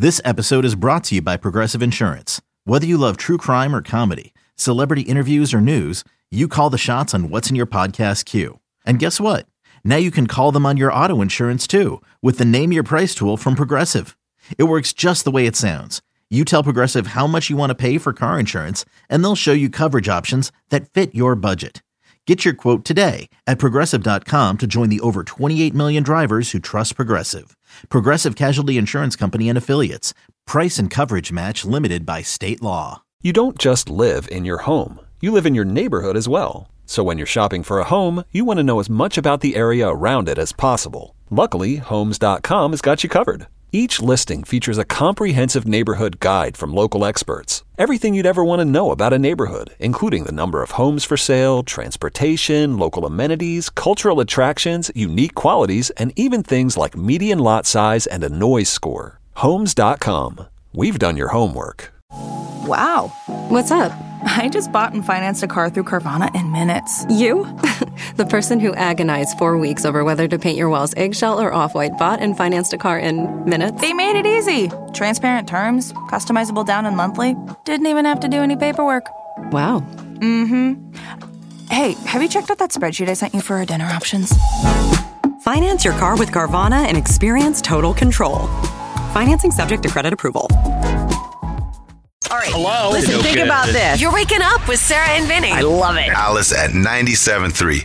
This episode is brought to you by Progressive Insurance. Whether you love true crime or comedy, celebrity interviews or news, you call the shots on what's in your podcast queue. And guess what? Now you can call them on your auto insurance too with the Name Your Price tool from Progressive. It works just the way it sounds. You tell Progressive how much you want to pay for car insurance, and they'll show you coverage options that fit your budget. Get your quote today at Progressive.com to join the over 28 million drivers who trust Progressive. Progressive Casualty Insurance Company and Affiliates. Price and coverage match limited by state law. You don't just live in your home. You live in your neighborhood as well. So when you're shopping for a home, you want to know as much about the area around it as possible. Luckily, Homes.com has got you covered. Each listing features a comprehensive neighborhood guide from local experts. Everything you'd ever want to know about a neighborhood, including the number of homes for sale, transportation, local amenities, cultural attractions, unique qualities, and even things like median lot size and a noise score. Homes.com. We've done your homework. Wow. What's up? I just bought and financed a car through Carvana in minutes. You? The person who agonized 4 weeks over whether to paint your walls eggshell or off-white bought and financed a car in minutes? They made it easy. Transparent terms, customizable down and monthly. Didn't even have to do any paperwork. Wow. Mm-hmm. Hey, have you checked out that spreadsheet I sent you for our dinner options? Finance your car with Carvana and experience total control. Financing subject to credit approval. All right. Hello? Listen, think about this. You're waking up with Sarah and Vinny. I love it. Alice at 97.3.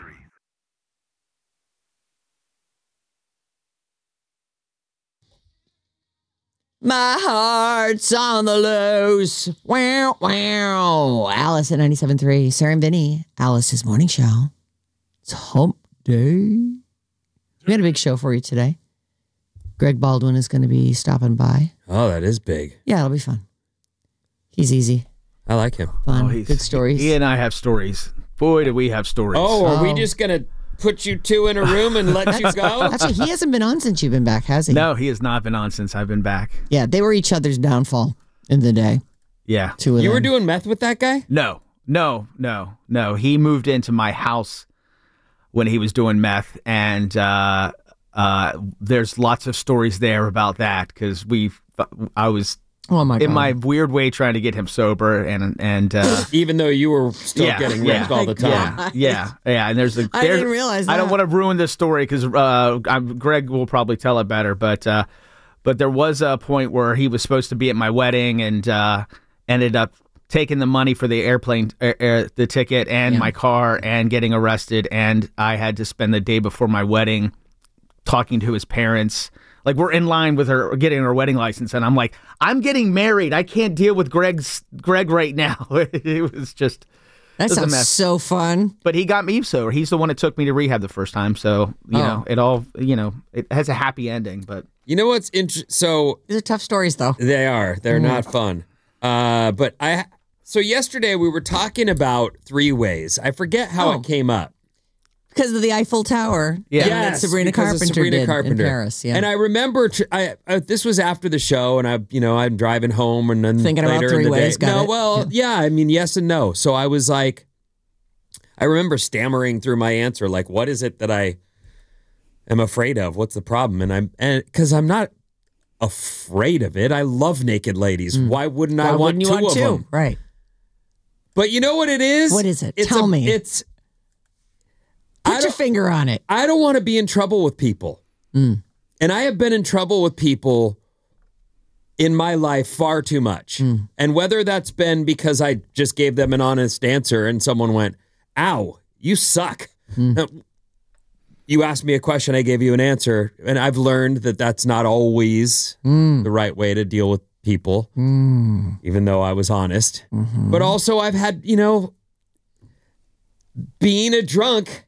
My heart's on the loose. Wow, wow. Alice at 97.3. Sarah and Vinny. Alice's morning show. It's hump day. We had a big show for you today. Greg Baldwin is going to be stopping by. Oh, that is big. Yeah, it'll be fun. He's easy. I like him. Fun. Good stories. He and I have stories. Boy, do we have stories. Oh, are we just going to put you two in a room and let you go? Actually, he hasn't been on since you've been back, has he? No, he has not been on since I've been back. Yeah, they were each other's downfall in the day. Yeah. Two of them. You were doing meth with that guy? No. He moved into my house when he was doing meth, and there's lots of stories there about that because I was in my weird way trying to get him sober, and even though you were still getting ripped all the time. Yeah. And I didn't realize that. I don't want to ruin this story because Greg will probably tell it better, but there was a point where he was supposed to be at my wedding and ended up taking the money for the airplane, the ticket, and my car, and getting arrested, and I had to spend the day before my wedding talking to his parents. Like, we're in line with her getting her wedding license, and I'm like, I'm getting married. I can't deal with Greg right now. It was just that sounds so fun. But he got me sober. He's the one that took me to rehab the first time. So you know, it has a happy ending. But you know what's interesting? So these are tough stories, though. They are. They're not fun. So yesterday we were talking about three ways. I forget how it came up. Because of the Eiffel Tower. Yeah. That Sabrina Carpenter did in Paris. Yeah. And I remember, this was after the show, and I'm driving home, and then thinking later about three in the ways. day. I mean, yes and no. So I was like, I remember stammering through my answer, like, what is it that I am afraid of? What's the problem? And because I'm not afraid of it. I love naked ladies. Why wouldn't I want two of them? Right. But you know what it is? What is it? Tell me. Put your finger on it. I don't want to be in trouble with people. And I have been in trouble with people in my life far too much. And whether that's been because I just gave them an honest answer and someone went, ow, you suck. You asked me a question, I gave you an answer. And I've learned that that's not always the right way to deal with people, even though I was honest. But also I've had, being a drunk,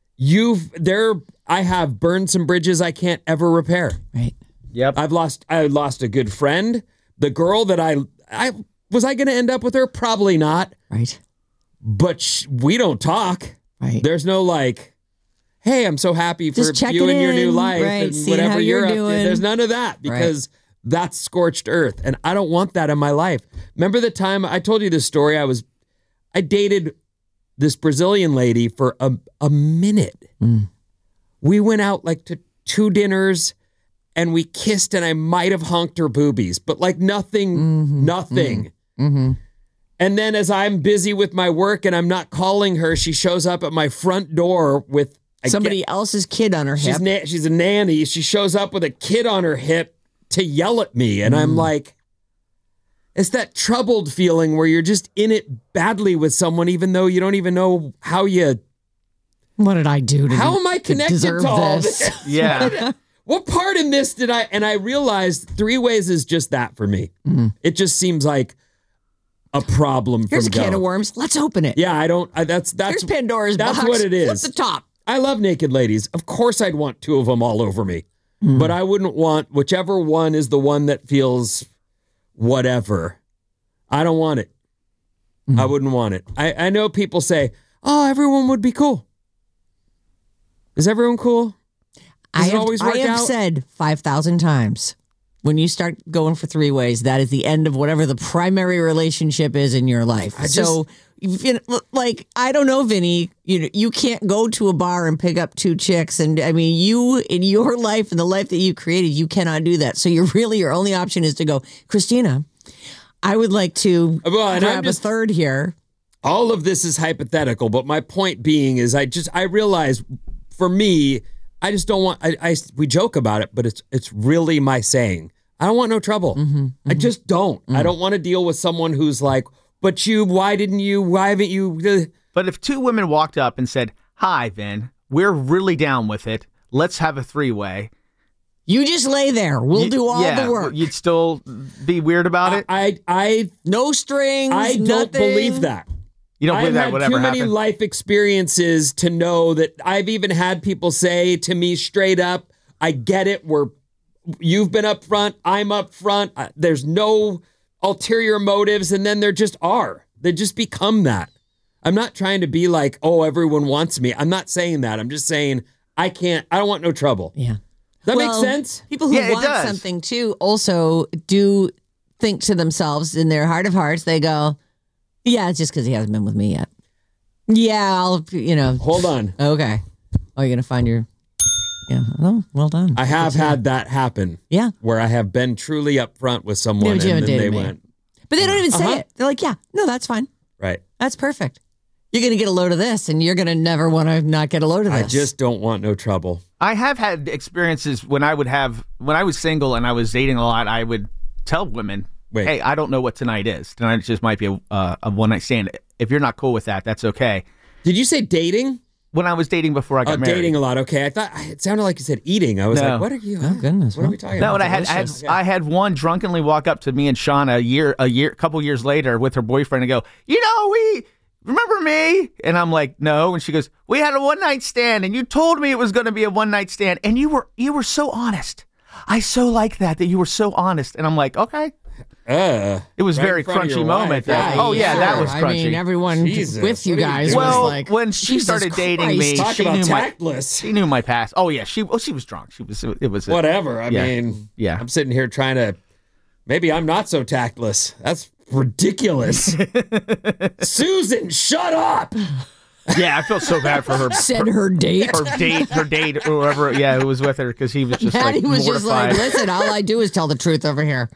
I have burned some bridges I can't ever repair. Right. Yep. I lost a good friend. The girl that I was going to end up with her? Probably not. Right. But we don't talk. Right. There's no like, hey, I'm so happy for you and your new life and whatever you're up to. There's none of that because that's scorched earth. And I don't want that in my life. Remember the time I told you this story? I dated this Brazilian lady for a minute. We went out like to 2 dinners and we kissed and I might have honked her boobies, but like nothing. And then as I'm busy with my work and I'm not calling her, she shows up at my front door with somebody else's kid on her hip. She's a nanny. She shows up with a kid on her hip to yell at me. And I'm like, it's that troubled feeling where you're just in it badly with someone, even though you don't even know how you... What did I do to How am I connected to all this? Yeah. What part in this did I... And I realized 3 ways is just that for me. It just seems like a problem Here's a from can go. of worms. Let's open it. Yeah, I don't... That's Here's Pandora's That's box. what it is. Flip the top. I love naked ladies. Of course I'd want 2 of them all over me. But I wouldn't want whichever one is the one that feels whatever. I don't want it. I wouldn't want it. I know people say, oh, everyone would be cool. Is everyone cool? Does it always work I have out? said 5,000 times, when you start going for 3 ways, that is the end of whatever the primary relationship is in your life. So, like, I don't know, Vinny, you can't go to a bar and pick up 2 chicks. And I mean, you, in your life and the life that you created, you cannot do that. So your only option is to go, Christina, I would like to grab a third here. All of this is hypothetical, but my point being is I realize for me, I just don't want, we joke about it, but it's really my saying. I don't want no trouble. I just don't. I don't want to deal with someone who's like, but why haven't you? But if 2 women walked up and said, hi, Vin, we're really down with it. Let's have a 3-way. You just lay there. We'll do all the work. You'd still be weird about it? I no strings. I don't believe that. You don't believe that would ever I've had too happen? many life experiences to know that. I've even had people say to me straight up, I get it. You've been up front. I'm up front. There's no ulterior motives. And then there just are. They just become that. I'm not trying to be like, oh, everyone wants me. I'm not saying that. I'm just saying I don't want no trouble. Yeah. Does that make sense? People who want something too also do think to themselves in their heart of hearts, they go, yeah, it's just because he hasn't been with me yet. Yeah, Hold on. Okay. Oh, you're going to find your... Yeah. Oh, well done. I have had that happen. Yeah. Where I have been truly upfront with someone but you and haven't then they dated me. went. But they don't even say it. They're like, yeah, no, that's fine. Right. That's perfect. You're going to get a load of this and you're going to never want to not get a load of this. I just don't want no trouble. I have had experiences when I was single and I was dating a lot, I would tell women, hey, I don't know what tonight is. Tonight just might be a one-night stand. If you're not cool with that, that's okay. Did you say dating? When I was dating before I got married. Dating a lot. Okay. I thought it sounded like you said eating. I was like, what are you? Oh, goodness. What are we talking No, about? and I had one drunkenly walk up to me and Sean a couple years later with her boyfriend and go, we remember me? And I'm like, no. And she goes, we had a one-night stand and you told me it was going to be a one-night stand and you were so honest. I so like that you were so honest. And I'm like, okay. It was very crunchy moment. That was crunchy. I mean, everyone with you guys was like, when she started dating me, talk about tactless. She knew my past. Oh yeah, she was drunk. It was whatever. I mean, I'm sitting here trying to. Maybe I'm not so tactless. That's ridiculous. Susan, shut up. Yeah, I felt so bad for her. Said her date, or whoever. Yeah, who was with her because he was just Maddie like was mortified. just like, listen, all I do is tell the truth over here.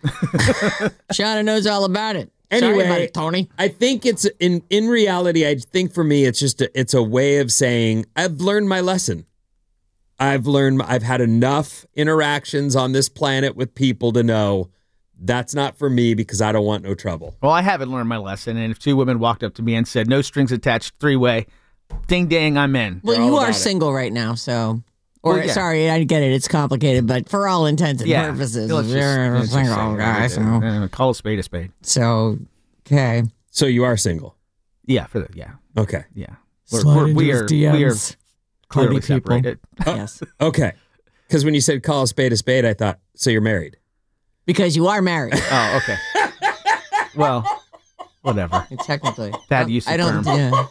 Shauna knows all about it. Anyway, Sorry about it, Tony. I think it's in reality. I think for me, it's just it's a way of saying I've learned my lesson. I've had enough interactions on this planet with people to know that's not for me because I don't want no trouble. Well, I haven't learned my lesson, and if 2 women walked up to me and said, "No strings attached, 3-way," ding dang, I'm in. Well, you are single right now, so. Or sorry, I get it. It's complicated, but for all intents and purposes, you're a single guy. So call a spade a spade. So, okay. So you are single. Yeah. Okay. Yeah. We are clearly separated. Yes. Okay. Because when you said call a spade, I thought, so you're married. Because you are married. Oh, okay. Well, whatever. Technically. Bad use of term. Yeah.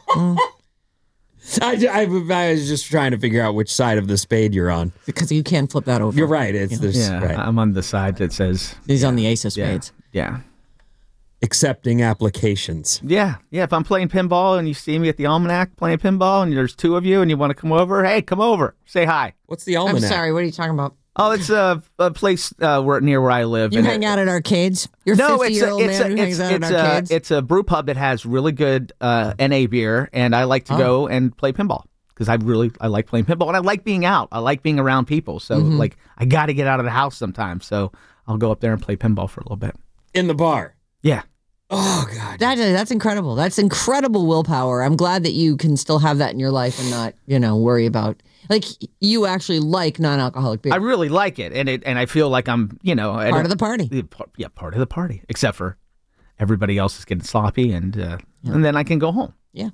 I was just trying to figure out which side of the spade you're on. Because you can flip that over. You're right. Right. I'm on the side that says... He's on the ace of spades. Yeah. Accepting applications. Yeah. If I'm playing pinball and you see me at the Almanac playing pinball and there's 2 of you and you want to come over, hey, come over. Say hi. What's the Almanac? I'm sorry. What are you talking about? Oh, it's a place near where I live. You hang out at arcades? You're a 50-year-old man who hangs out at arcades? It's a brew pub that has really good NA beer, and I like to go and play pinball because I like playing pinball, and I like being out. I like being around people. So, like, I got to get out of the house sometimes. So I'll go up there and play pinball for a little bit. In the bar? Yeah. Oh, God. That's incredible. That's incredible willpower. I'm glad that you can still have that in your life and not, worry about... Like, you actually like non-alcoholic beer. I really like it, and I feel like I'm, part of the party. Yeah, part of the party. Except for everybody else is getting sloppy, and then I can go home. Yeah.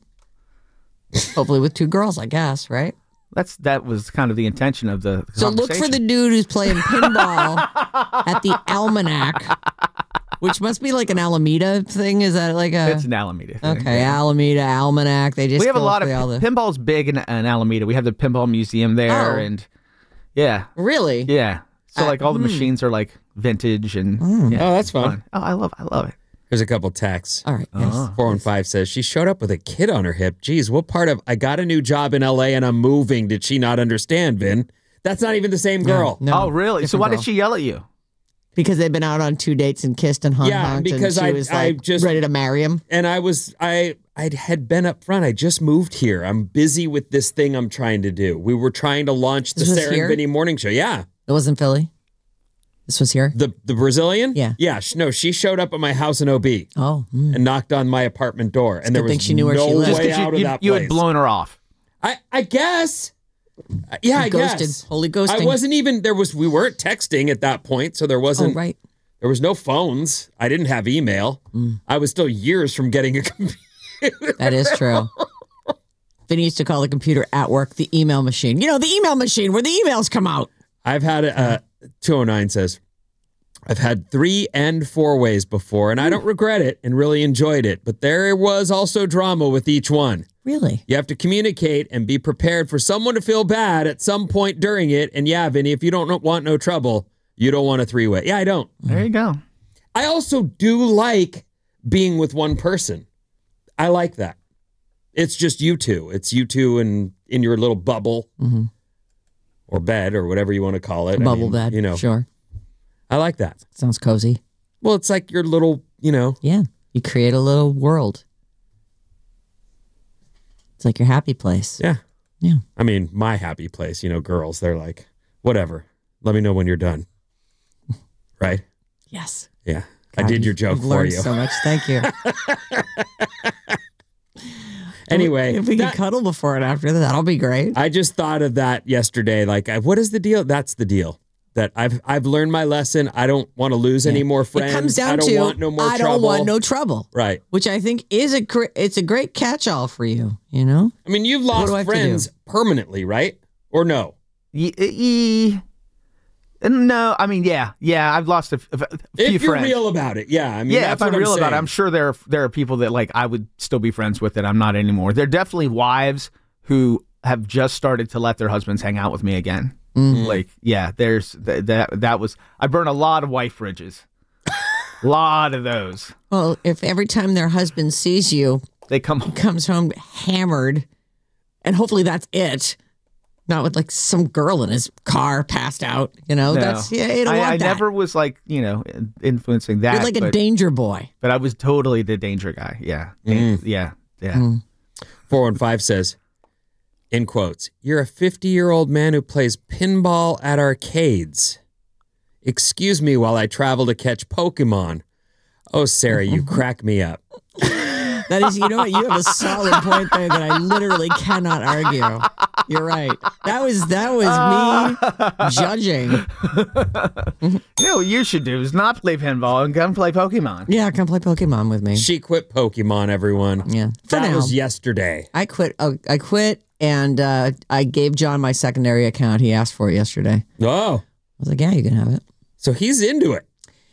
Hopefully with 2 girls, I guess, right? That was kind of the intention of the So conversation. look for the dude who's playing pinball at the Almanac, which must be like an Alameda thing. Is that like a... It's an Alameda thing. Okay, yeah. Alameda, Almanac. They just we have a lot of all the... pinball's big in Alameda. We have the pinball museum there, and yeah, really, yeah. So like all the machines are like vintage, and yeah, that's fun. Oh, I love it. Here's a couple texts. All right. Yes. 415 says, she showed up with a kid on her hip. Geez, what part of I got a new job in LA and I'm moving did she not understand, Vin? That's not even the same girl. No, oh, really? So why did she yell at you? Because they've been out on 2 dates and kissed and honked. Yeah, because and she was like just ready to marry him. And I had been up front. I just moved here. I'm busy with this thing I'm trying to do. We were trying to launch the Sarah and Vinny morning show. Yeah. It wasn't Philly? This was here? The Brazilian? Yeah. Yeah. No, she showed up at my house in OB. Oh. And knocked on my apartment door. And there was she knew where no she lived. way out of that place. You had blown her off. I guess. Yeah, I ghosted. guess. Holy ghosting. I wasn't even, we weren't texting at that point, so there wasn't. Oh, right. There was no phones. I didn't have email. I was still years from getting a computer. That is true. Vinny used to call the computer at work the email machine. The email machine where the emails come out. I've had 209 says, I've had 3 and 4 ways before, and I don't regret it and really enjoyed it. But there was also drama with each one. Really? You have to communicate and be prepared for someone to feel bad at some point during it. And yeah, Vinny, if you don't want no trouble, you don't want a 3-way. Yeah, I don't. There you go. I also do like being with one person. I like that. It's just you two. It's you two in your little bubble or bed or whatever you want to call it. Bubble bed. Sure. I like that. Sounds cozy. Well, it's like your little, Yeah. You create a little world. It's like your happy place. Yeah. Yeah. I mean, my happy place, girls, they're like, whatever. Let me know when you're done. Right? Yes. Yeah. God, I did your joke you've for learned you. so much. Thank you. Anyway. If we can cuddle before and after that'll be great. I just thought of that yesterday. Like, what is the deal? That's the deal. That I've learned my lesson. I don't want to lose any more friends. It comes down I don't want no more I trouble. don't want no trouble. Right. Which I think is it's a great catch-all for you, I mean, you've lost friends permanently, right? Or no? No, I mean, yeah, I've lost a few friends. If you're real about it, yeah. I mean, if I'm real about it, I'm sure there are people that like I would still be friends with that I'm not anymore. There are definitely wives who have just started to let their husbands hang out with me again. Like, yeah, there's that was I burned a lot of wife bridges, a lot of those. Well, if every time their husband sees you, he comes home hammered, and hopefully that's it. Not with like some girl in his car passed out, No. That's you don't want I that. never was like, influencing that. You're like a danger boy. But I was totally the danger guy. Yeah. Yeah. 415 says, in quotes, you're a 50-year-old man who plays pinball at arcades. Excuse me while I travel to catch Pokemon. Oh, Sarah, you crack me up. That is, you know what? You have a solid point there that I literally cannot argue. You're right. That was me judging. You know what you should do is not play pinball and come play Pokemon. Yeah, come play Pokemon with me. She quit Pokemon, everyone. Yeah. That was yesterday. I quit, and I gave John my secondary account. He asked for it yesterday. Oh. I was like, yeah, you can have it. So he's into it.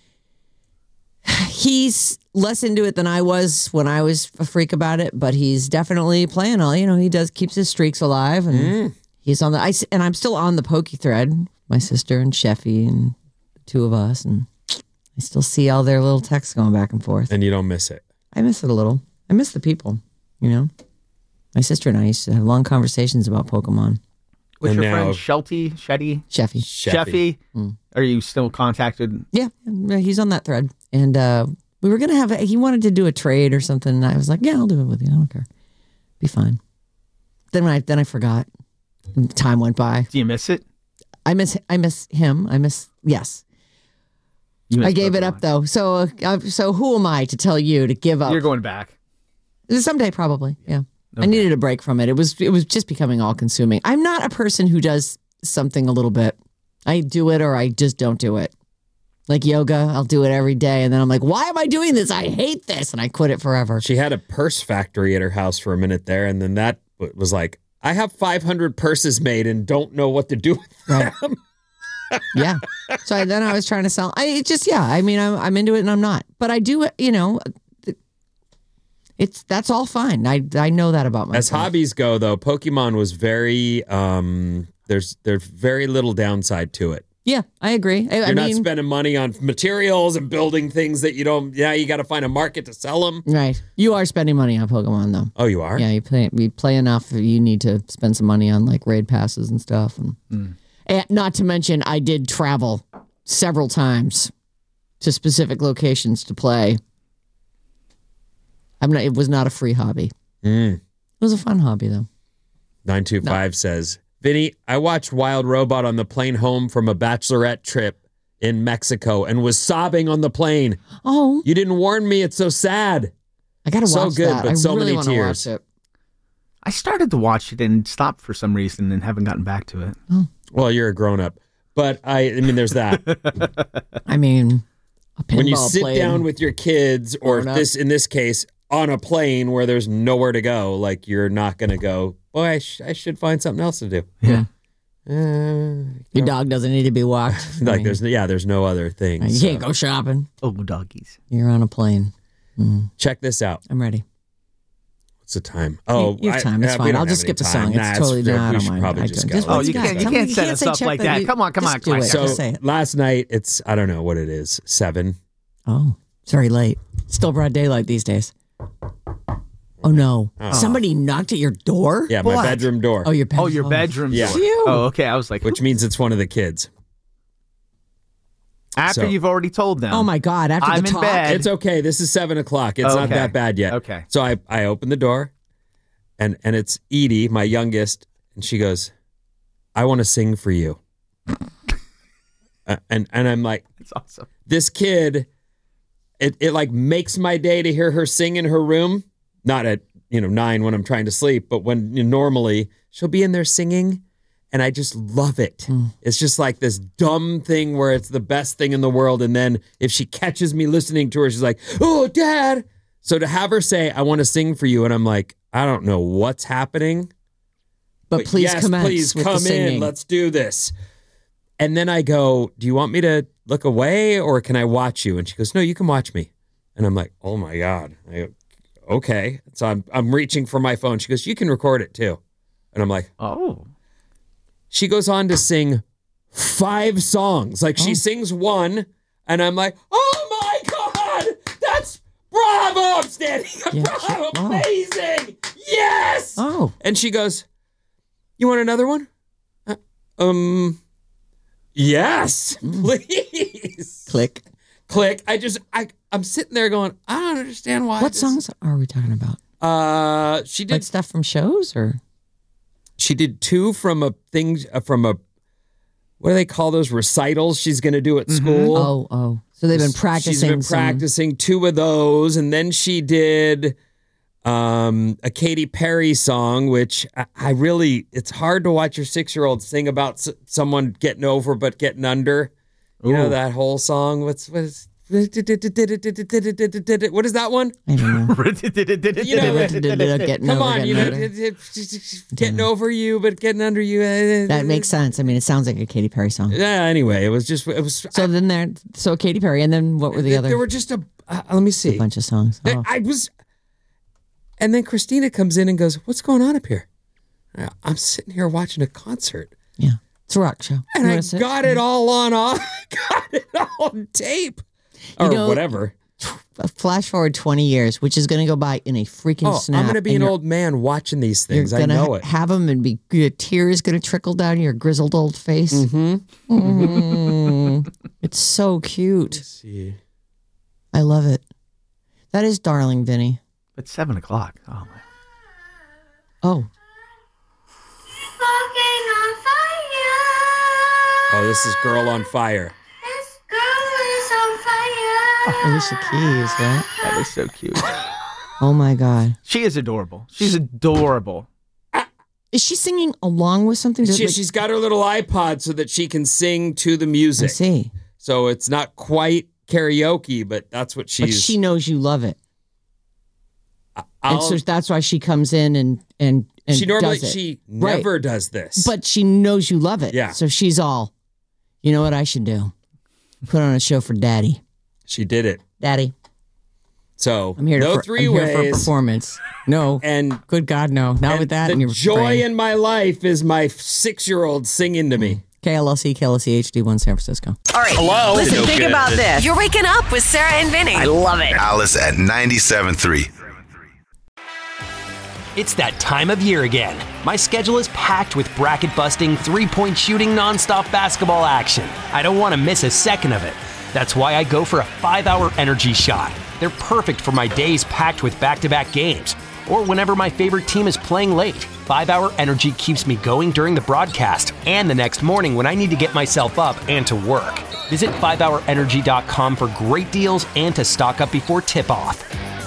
He's less into it than I was when I was a freak about it, but he's definitely playing all. He keeps his streaks alive, and he's on and I'm still on the Pokey thread. My sister and Sheffy and the two of us, and I still see all their little texts going back and forth. And you don't miss it. I miss it a little. I miss the people. My sister and I used to have long conversations about Pokemon. What's And your now- friend Shelty? Sheffy. Sheffy? Are you still contacted? Yeah, he's on that thread. And we were going to he wanted to do a trade or something. And I was like, yeah, I'll do it with you. I don't care. Be fine. Then I forgot. And time went by. Do you miss it? I miss him. Yes. I gave it up though. So who am I to tell you to give up? You're going back. Someday probably. Yeah. Okay. I needed a break from it. It was just becoming all consuming. I'm not a person who does something a little bit. I do it or I just don't do it. Like yoga, I'll do it every day. And then I'm like, why am I doing this? I hate this. And I quit it forever. She had a purse factory at her house for a minute there. And then that was like, I have 500 purses made and don't know what to do with them. Right. Yeah. So then I was trying to sell. I'm into it and I'm not. But I do, that's all fine. I know that about myself. As hobbies go, though, Pokemon was very, there's very little downside to it. Yeah, I agree. You're not spending money on materials and building things that you don't, you got to find a market to sell them. Right. You are spending money on Pokemon, though. Oh, you are? Yeah, you play enough. You need to spend some money on like raid passes and stuff. And not to mention, I did travel several times to specific locations to play. It was not a free hobby. It was a fun hobby, though. 925 says, Vinny, I watched Wild Robot on the plane home from a bachelorette trip in Mexico and was sobbing on the plane. Oh. You didn't warn me. It's so sad. I got to watch so good, that. but I so really many wanna tears. watch it. I started to watch it and stopped for some reason and haven't gotten back to it. Oh. Well, you're a grown-up. But I mean, there's that. I mean, when you sit down with your kids, or in this case, on a plane where there's nowhere to go, like you're not going to go, boy, I should find something else to do. Yeah. Your dog doesn't need to be walked. Like there's no other thing. You can't go shopping. Oh, doggies. You're on a plane. Check this out. I'm ready. What's the time? Oh, you have time. It's fine. I'll just skip the song. It's totally not. I don't mind. Probably just go. Oh, you can't set us up like that. Come on. So last night, it's, I don't know what it is, 7. Oh, it's very late. Still broad daylight these days. Oh no! Oh. Somebody knocked at your door. Yeah, my bedroom door. Oh, your bedroom. Oh, your bedroom door. Yeah. Oh, okay. I was like, which means it's one of the kids. After you've already told them. Oh my God! After I'm the in talk. bed. It's okay. This is 7 o'clock. It's not that bad yet. Okay. So I open the door, and it's Edie, my youngest, and she goes, "I want to sing for you." and I'm like, that's awesome. This kid. It like makes my day to hear her sing in her room. Not at 9 when I'm trying to sleep, but when normally she'll be in there singing, and I just love it. It's just like this dumb thing where it's the best thing in the world, and then if she catches me listening to her, she's like, "Oh, Dad!" So to have her say, "I want to sing for you," and I'm like, I don't know what's happening, but please yes, commence please with come the singing. in. Let's do this. And then I go, "Do you want me to look away or can I watch you?" And she goes, "No, you can watch me." And I'm like, "Oh my God." I go, "Okay." So I'm reaching for my phone. She goes, "You can record it too." And I'm like, "Oh." She goes on to sing 5 songs. Like she sings one and I'm like, "Oh my God, that's bravo." I'm standing up. Bravo, amazing. Yes. Oh. And she goes, "You want another one?" Yes, please. Click. I'm sitting there going, I don't understand why. What songs are we talking about? She did like stuff from shows, or she did 2 from what do they call those recitals she's going to do at school? Oh. So they've been practicing. She's been practicing 2 of those, and then she did a Katy Perry song, which I really, it's hard to watch your 6-year-old sing about someone getting over but getting under. You know that whole song? What is that one? I don't know. Come on, getting over you but getting under you. That makes sense. I mean, it sounds like a Katy Perry song. Yeah. Anyway, it was. So Katy Perry, and then what were the other? There were just let me see, a bunch of songs. Oh. And then Christina comes in and goes, "What's going on up here?" I'm sitting here watching a concert. Yeah, it's a rock show. And I got it all on tape. Or whatever. flash forward 20 years, which is going to go by in a freaking snap. I'm going to be an old man watching these things. I know it. Have them and tears going to trickle down your grizzled old face. Mm-hmm. It's so cute. Let's see. I love it. That is darling, Vinny. It's 7 o'clock. Oh my. Oh. Oh, this is Girl on Fire. Alicia Keys, right? That is so cute. Oh my God. She is adorable. She's adorable. Is she singing along with something? She's got her little iPod so that she can sing to the music. I see. So it's not quite karaoke, but that's what she's... But she knows you love it. And so that's why she comes in and she normally does it. She never does this. But she knows you love it. Yeah. So she's all, you know what I should do? Put on a show for Daddy. She did it. Daddy. So I'm here for a performance. No. And good God, no. Not with that. The joy in my life is my 6-year-old singing to me. KLLC HD1 San Francisco. All right. Hello? Listen, think about this. You're waking up with Sarah and Vinny. I love it. Alice at 97.3. It's that time of year again. My schedule is packed with bracket-busting, three-point shooting, nonstop basketball action. I don't want to miss a second of it. That's why I go for a 5-hour energy shot. They're perfect for my days packed with back-to-back games, or whenever my favorite team is playing late. 5-hour energy keeps me going during the broadcast and the next morning when I need to get myself up and to work. Visit 5hourenergy.com for great deals and to stock up before tip-off.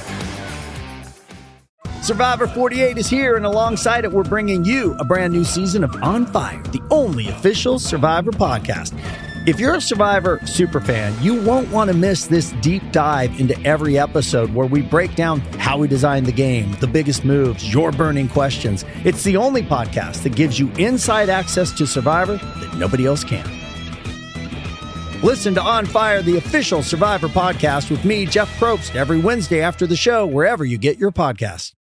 Survivor 48 is here, and alongside it, we're bringing you a brand new season of On Fire, the only official Survivor podcast. If you're a Survivor superfan, you won't want to miss this deep dive into every episode where we break down how we designed the game, the biggest moves, your burning questions. It's the only podcast that gives you inside access to Survivor that nobody else can. Listen to On Fire, the official Survivor podcast with me, Jeff Probst, every Wednesday after the show, wherever you get your podcasts.